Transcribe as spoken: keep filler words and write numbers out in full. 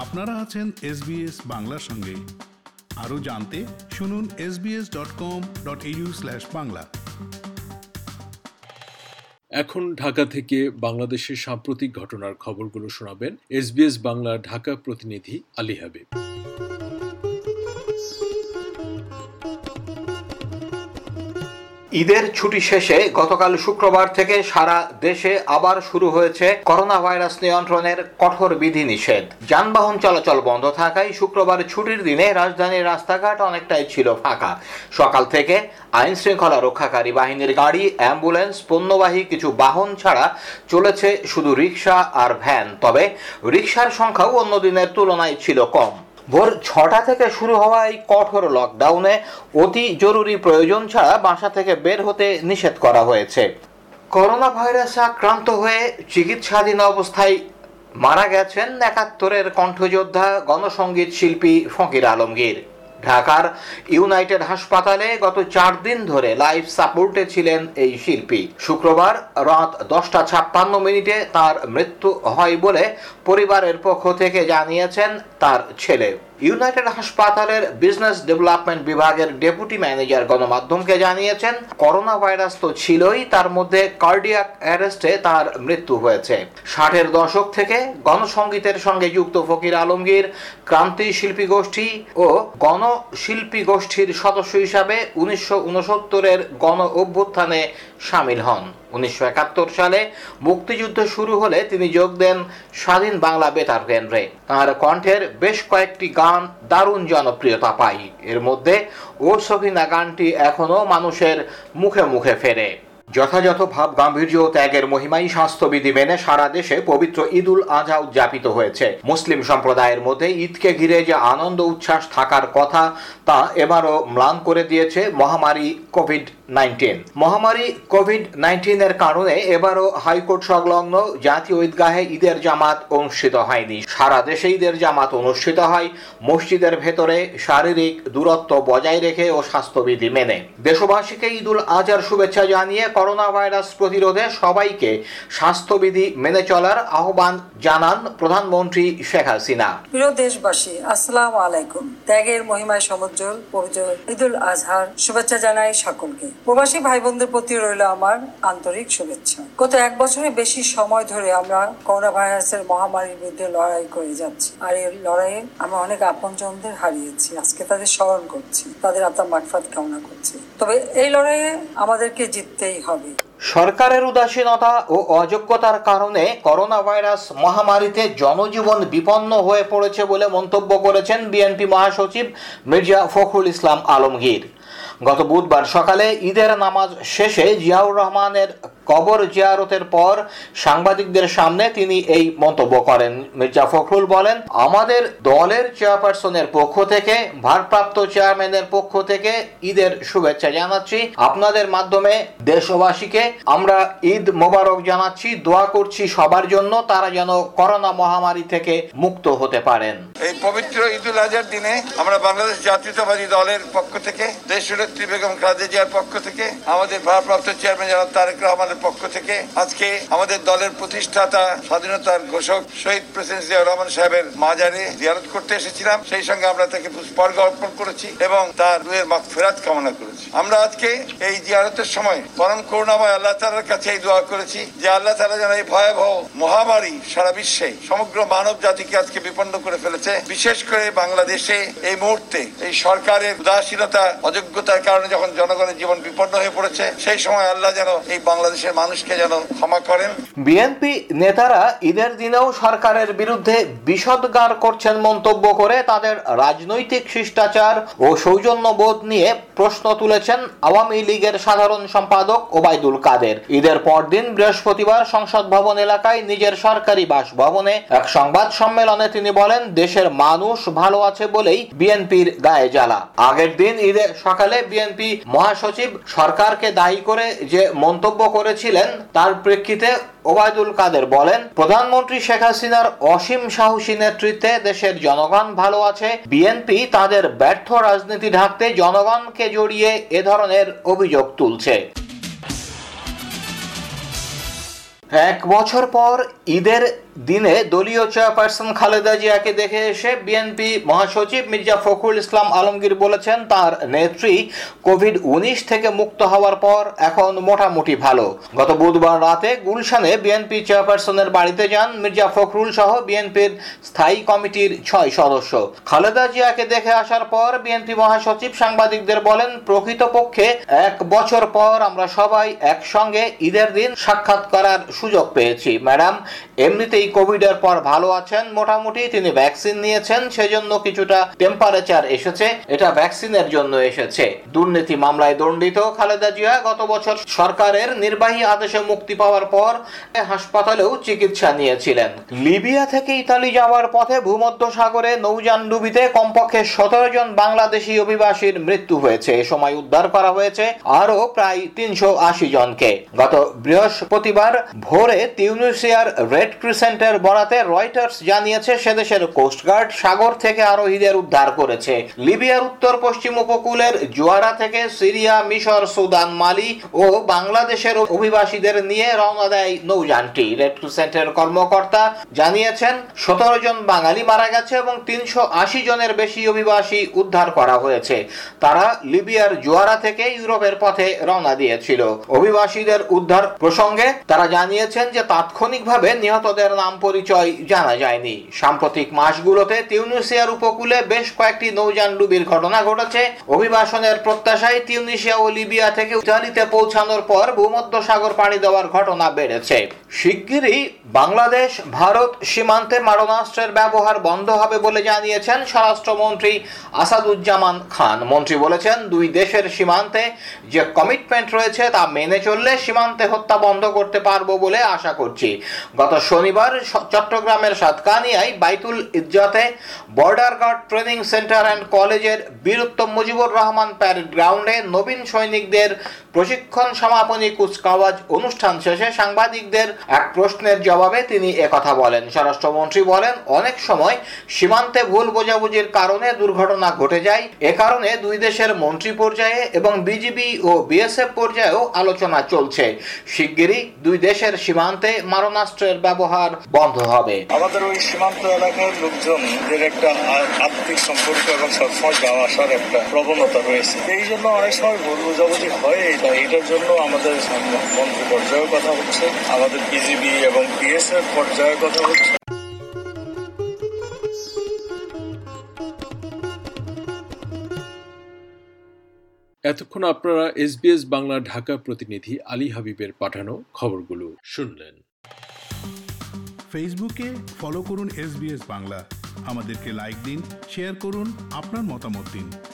আপনারা আছেন এসবিএস বাংলার সঙ্গে। আরও জানতে শুনুন S B S dot com dot A U slash Bangla. এখন ঢাকা থেকে বাংলাদেশের সাম্প্রতিক ঘটনার খবরগুলো শোনাবেন এসবিএস বাংলার ঢাকা প্রতিনিধি আলী হাবিব। ঈদের ছুটি শেষে গতকাল শুক্রবার থেকে সারা দেশে আবার শুরু হয়েছে করোনা ভাইরাস নিয়ন্ত্রণের কঠোর বিধিনিষেধ। যানবাহন চলাচল বন্ধ থাকায় শুক্রবার ছুটির দিনে রাজধানীর রাস্তাঘাট অনেকটাই ছিল ফাঁকা। সকাল থেকে আইন শৃঙ্খলা রক্ষাকারী বাহিনীর গাড়ি, অ্যাম্বুলেন্স, পণ্যবাহী কিছু বাহন ছাড়া চলেছে শুধু রিক্সা আর ভ্যান। তবে রিক্সার সংখ্যাও অন্য দিনের তুলনায় ছিল কম। ভোর ছটা থেকে শুরু হওয়া এই কঠোর লকডাউনে অতি জরুরি প্রয়োজন ছাড়া বাসা থেকে বের হতে নিষেধ করা হয়েছে। করোনা ভাইরাসে আক্রান্ত হয়ে চিকিৎসাধীন অবস্থায় মারা গেছেন একাত্তরের কণ্ঠযোদ্ধা গণসঙ্গীত শিল্পী ফকির আলমগীর। ঢাকার ইউনাইটেড হাসপাতালে গত চার দিন ধরে লাইফ সাপোর্টে ছিলেন এই শিল্পী। শুক্রবার রাত দশটা ছাপ্পান্ন মিনিটে তার মৃত্যু হয় বলে পরিবারের পক্ষ থেকে জানিয়েছেন তার ছেলে। ইউনাইটেড হাসপাতালের বিজনেস ডেভেলপমেন্ট বিভাগের ডেপুটি ম্যানেজার গণমাধ্যমকে জানিয়েছেন, করোনা ভাইরাস তো ছিলই, তার মধ্যে কার্ডিয়াক অ্যারেস্টে তার মৃত্যু হয়েছে। ষাটের দশক থেকে গণসঙ্গীতের সঙ্গে যুক্ত ফকির আলমগীর ক্রান্তি শিল্পী গোষ্ঠী ও গণশিল্পী গোষ্ঠীর সদস্য হিসাবে উনিশশো উনসত্তরের গণ অভ্যুত্থানে সামিল হন। উনিশশো একাত্তর সালে মুক্তিযুদ্ধ শুরু হলে তিনি যোগ দেন স্বাধীন বাংলা বেতার কেন্দ্রে। তাঁর কণ্ঠের বেশ কয়েকটি গান দারুণ জনপ্রিয়তা পায়। এর মধ্যে ও সফিনা গানটি এখনো মানুষের মুখে মুখে ফেরে। যথাযথ ভাব গাম্ভীর্য ও ত্যাগের মহিমায় স্বাস্থ্যবিধি মেনে সারা দেশে পবিত্র ঈদ উল আজহা উদযাপিত হয়েছে। মুসলিম সম্প্রদায়ের মধ্যে ঈদকে ঘিরে যে আনন্দ উচ্ছ্বাস থাকার কথা তা এবারও ম্লান করে দিয়েছে মহামারী কোভিড নাইন্টিন। মহামারী কোভিড নাইন্টিনের কারণে এবারও হাইকোর্ট সংলগ্ন জাতীয় ঈদগাহে ঈদের জামাত অনুষ্ঠিত হয়নি। সারা দেশে ঈদের জামাত অনুষ্ঠিত হয় মসজিদের ভেতরে শারীরিক দূরত্ব বজায় রেখে ও স্বাস্থ্যবিধি মেনে। দেশবাসীকে ঈদ উল আজহার শুভেচ্ছা জানিয়ে করোনা ভাইরাস প্রতিরোধে সবাইকে স্বাস্থ্যবিধি মেনে চলার আহ্বান জানান প্রধানমন্ত্রী শেখ হাসিনা। প্রিয় দেশবাসী, আসসালামু আলাইকুম। ত্যাগের মহিমায় সমুজ্জ্বল পবিত্র ঈদ উল আজহার শুভেচ্ছা জানাই সকলকে। প্রবাসী ভাই বোনদের প্রতি রইল আমার আন্তরিক শুভেচ্ছা। গত এক বছরের বেশি সময় ধরে আমরা করোনা ভাইরাসের মহামারীর বিরুদ্ধে লড়াই করে যাচ্ছি, আর এই লড়াইয়ে আমরা অনেক আপনজনদের হারিয়েছি। আজকে তাদের স্মরণ করছি, তাদের আত্মার মাগফিরাত কামনা করছি। তবে এই লড়াইয়ে আমাদেরকে জিততেই হবে। সরকারের উদাসীনতা ও অযোগ্যতার কারণে করোনা ভাইরাস মহামারীতে জনজীবন বিপন্ন হয়ে পড়েছে বলে মন্তব্য করেছেন বিএনপি মহাসচিব মির্জা ফখরুল ইসলাম আলমগীর। গত বুধবার সকালে ঈদের নামাজ শেষে জিয়াউর রহমানের কবর জিয়ারতের পর সাংবাদিকদের সামনে তিনি এই মন্তব্য করেন। মির্জা ফখরুল বলেন, আমাদের দলের চেয়ারপারসনের পক্ষ থেকে, ভারপ্রাপ্ত চেয়ারম্যানের পক্ষ থেকে ঈদের শুভেচ্ছা জানাচ্ছি। আপনাদের মাধ্যমে দেশবাসীকে আমরা ঈদ মোবারক জানাচ্ছি। দোয়া করছি সবার জন্য, তারা যেন করোনা মহামারী থেকে মুক্ত হতে পারেন। এই পবিত্র ঈদ উল আজহার দিনে আমরা বাংলাদেশ জাতীয়তাবাদী দলের পক্ষ থেকে, দেশনেত্রী বেগম খালেদা জিয়ার পক্ষ থেকে, আমাদের ভারপ্রাপ্ত চেয়ারম্যান জনাব তারেক রহমানের পক্ষ থেকে আজকে আমাদের দলের প্রতিষ্ঠাতা, স্বাধীনতার ঘোষক শহীদ প্রেসিডেন্ট জিয়াউর রহমান সাহেবের মাজারে জিয়ারত করতে এসেছিলাম। সেই সঙ্গে আমরা তাকে পুষ্পার্ঘ্য অর্পণ করেছি এবং তার রুহের মাগফিরাত কামনা করেছি। আমরা আজকে এই জিয়ারতের সময় পরম করুণাময় আল্লাহ তাআলার কাছে এই দোয়া করেছি যে আল্লাহ তাআলা যেন এই ভয়াবহ মহামারী সারা বিশ্বে সমগ্র মানব জাতিকে আজকে বিপন্ন করে ফেলেছে, বিশেষ করে বাংলাদেশে এই মুহূর্তে এই সরকারের উদাসীনতা, অযোগ্যতার কারণে যখন জনগণের জীবন বিপন্ন হয়ে পড়েছে, সেই সময় আল্লাহ যেন এই বাংলাদেশ মানুষকে যেন ক্ষমা করেন। বিএনপি নেতারা ঈদের দিনেও সরকারের বিরুদ্ধে বিষোদগার করছেন মন্তব্য করে তাদের রাজনৈতিক শিষ্টাচার ও সৌজন্যবোধ নিয়ে প্রশ্ন তুলেছেন আওয়ামী লীগের সাধারণ সম্পাদক ওবায়দুল কাদের। ঈদের পরদিন বৃহস্পতিবার সংসদ ভবন এলাকায় নিজের সরকারি বাসভবনে এক সংবাদ সম্মেলনে তিনি বলেন, দেশের মানুষ ভালো আছে বলেই বিএনপির গায়ে জ্বালা। আগের দিন ঈদের সকালে বিএনপি মহাসচিব সরকারকে দায়ী করে যে মন্তব্য করেছিলেন তার প্রেক্ষিতে ওবায়দুল কাদের বলেন, প্রধানমন্ত্রী শেখ হাসিনার অসীম সাহসী নেতৃত্বে দেশের জনগণ ভালো আছে। বিএনপি তাদের ব্যর্থ রাজনীতি ঢাকতে জনগণকে জড়িয়ে এ ধরনের অভিযোগ তুলছে। এক বছর পর ঈদের দিনে দলীয় চেয়ারপারসন খালেদা জিয়াকে দেখে এসে বিএনপি মহাসচিব মির্জা ফখরুল ইসলাম আলমগীর বলেছেন তার নেত্রী কোভিড উনিশ থেকে মুক্ত হওয়ার পর এখন মোটামুটি ভালো। গত বুধবার রাতে গুলশানে বিএনপি চেয়ারপারসনের বাড়িতে যান মির্জা ফখরুল সহ বিএনপির স্থায়ী কমিটির ছয় সদস্য। খালেদা জিয়াকে দেখে আসার পর বিএনপি মহাসচিব সাংবাদিকদের বলেন, প্রকৃতপক্ষে এক বছর পর আমরা সবাই একসঙ্গে ঈদের দিন সাক্ষাৎ করার সুযোগ পেয়েছি। ম্যাডাম এমনিতেই কোভিড এর পর ভালো আছেন মোটামুটি, তিনি ভ্যাকসিন নিয়েছেন, সেজন্য কিছুটা টেম্পারেচার এসেছে, এটা ভ্যাকসিনের জন্য এসেছে। দুর্নীতি মামলায় দণ্ডিত খালেদা জিয়া গত বছর সরকারের নির্বাহী আদেশে মুক্তি পাওয়ার পর হাসপাতালেও চিকিৎসা নিয়েছিলেন। লিবিয়া থেকে ইতালি যাওয়ার পথে ভূমধ্যসাগরে নৌযানডুবিতে কমপক্ষে সতেরো জন বাংলাদেশি অভিবাসীর মৃত্যু হয়েছে। এ সময় উদ্ধার করা হয়েছে আরো প্রায় তিনশো আশি জনকে। গত বৃহস্পতিবার ভোরে তিউনিসিয়ার রেড ক্রিসেন্টের বরাতে রয়টার্স জানিয়েছে সেদেশের কোস্টগার্ড সাগর থেকে আরোহীদের উদ্ধার করেছে। লিবিয়ার উত্তর পশ্চিম উপকূলের জোয়ারা থেকে সিরিয়া, মিশর, সুদান, মালি ও বাংলাদেশের অভিবাসীদের নিয়ে রওনা দেয় নৌযানটি। রেড ক্রিসেন্টের কর্মকর্তা জানিয়েছেন সতেরো জন বাঙালি মারা গেছে এবং তিনশো আশি জনের বেশি অভিবাসী উদ্ধার করা হয়েছে। তারা লিবিয়ার জোয়ারা থেকে ইউরোপের পথে রওনা দিয়েছিল। অভিবাসীদের উদ্ধার প্রসঙ্গে তারা জানিয়েছেন যে তাৎক্ষণিকভাবে নিহতদের নাম পরিচয় জানা যায়নি। সাম্প্রতিক মাসগুলোতে তিউনিসিয়ার উপকূলে বেশ কয়েকটি নৌযানডুবির ঘটনা ঘটেছে। অভিবাসনের প্রত্যাশায় তিউনিসিয়া ও লিবিয়া থেকে ইতালিতে পৌঁছানোর পর ভূমধ্যসাগর পাড়ি দেওয়ার ঘটনা বেড়েছে। শিগগিরই বাংলাদেশ ভারত সীমান্তে মারণাস্ত্রের ব্যবহার বন্ধ হবে বলে জানিয়েছেন স্বরাষ্ট্রমন্ত্রী আসাদুজ্জামান খান। মন্ত্রী বলেছেন, দুই দেশের সীমান্তে যে কমিটমেন্ট রয়েছে তা মেনে চললে সীমান্তে হত্যা বন্ধ করতে পারবো বলে আশা করছি। গত শনিবার চট্টগ্রামের সাতকানিয়ায় বাইতুল ইজ্জতে Border Guard Training Centre and কলেজের বীরুত্তম মুজিবুর রহমান প্যারেড গ্রাউন্ডে নবীন সৈনিকদের প্রশিক্ষণ সমাপনী কুচকাওয়াজ অনুষ্ঠান শেষে সাংবাদিকদের এক প্রশ্নের জবাবে তিনি একথা বলেন। স্বরাষ্ট্রমন্ত্রী বলেন, অনেক সময় সীমান্তে ভুল বোঝাবুঝির কারণে দুর্ঘটনা ঘটে যায়। এ কারণে দুই দেশের মন্ত্রী পর্যায়ে এবং বিজিবি ও বিএসএফ পর্যায়েও আলোচনা চলছে। শিগগিরই দুই দেশের সীমান্তে মারণাস্ত্রের ব্যবহার বন্ধ হবে। আমাদের ওই সীমান্ত এলাকার লোকজনদের একটা আত্মিক সম্পর্ক এবং সবসময় যাওয়া আসার একটা প্রবণতা রয়েছে। এই জন্য অনেক সময় ভুল বোঝাবুঝি হয়। এটার জন্য আমাদের মন্ত্রী পর্যায়ের কথা হচ্ছে, আমাদের বিজিবি এবং বিএসএফ পর্যায়ের কথা হচ্ছে। এতক্ষণ আপনারা এসবিএস বাংলা ঢাকা প্রতিনিধি আলী হাবিবের পাঠানো খবরগুলো শুনলেন। ফেসবুকে ফলো করুন এসবিএস বাংলা, আমাদেরকে লাইক দিন, শেয়ার করুন, আপনার মতামত দিন।